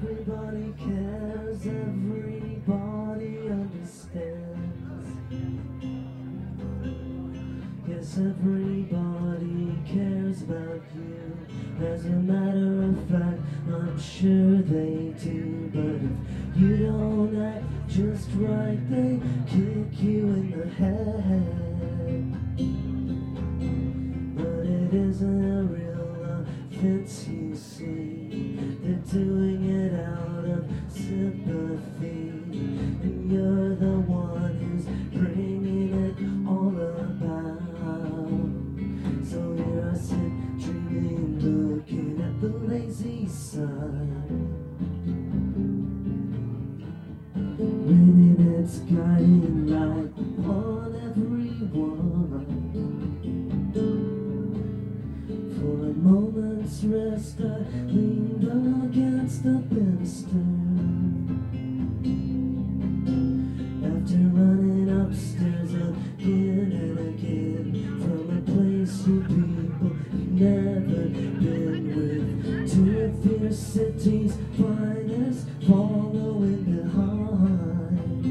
Everybody cares, everybody understands. Yes, everybody cares about you. As a matter of fact, I'm sure they do. But if you don't act just right, they kick you in the head. But it isn't a real offense, you see. They're doing it out of sympathy, and you're the one who's bringing it all about. So here I sit dreaming, looking at the lazy sun, raining its guiding light upon everyone. For a moment's rest, I leaned against the banister. After running upstairs again and again from a place of people you've never been with, to a fierce city's finest following behind,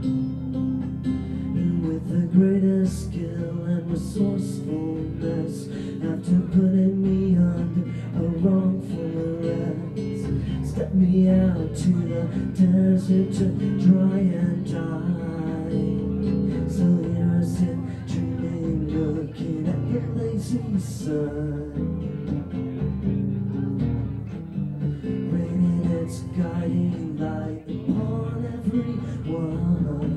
and with the greatest skill and resourcefulness, after putting me under a wrongful arrest, step me out to the desert to dry and die. So here I sit dreaming, looking at the lazy sun, raining its guiding light upon everyone.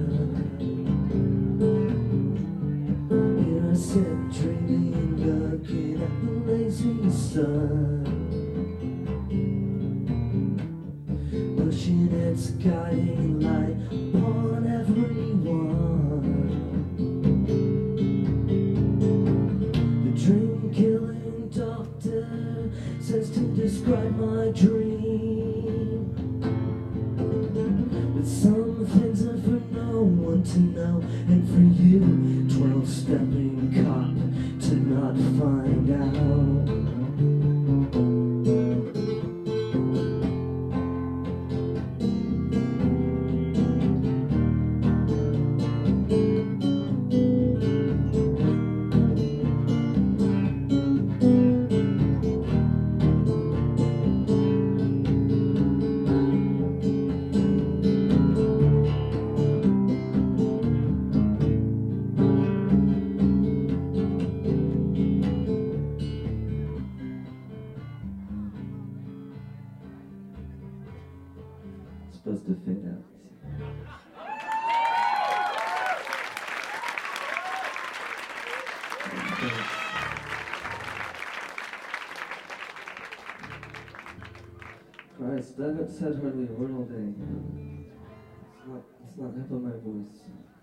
Here I sit dreaming, looking at the lazy sun, pushing its guiding light upon everyone. The dream-killing doctor says to describe my dream, but some things are for no one to know, and for you, 12-stepping cop, to not find out. Supposed to fade out. Christ, I haven't said hardly a word all day. It's not half of my voice.